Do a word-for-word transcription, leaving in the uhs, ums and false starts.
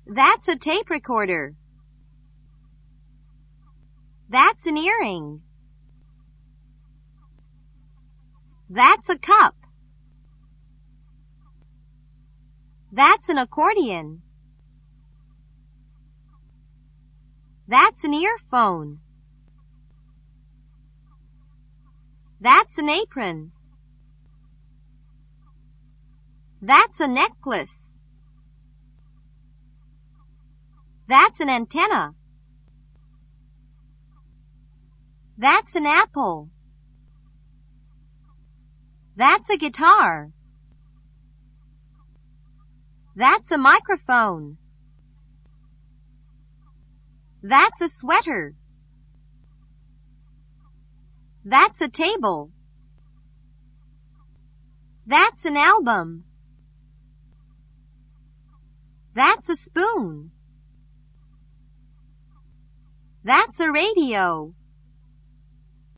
That's a tape recorder. That's an earring. That's a cup. That's an accordion. That's an earphone. That's an apron. That's a necklace. That's an antenna. That's an apple. That's a guitar. That's a microphone. That's a sweater. That's a table. That's an album. That's a spoon. That's a radio.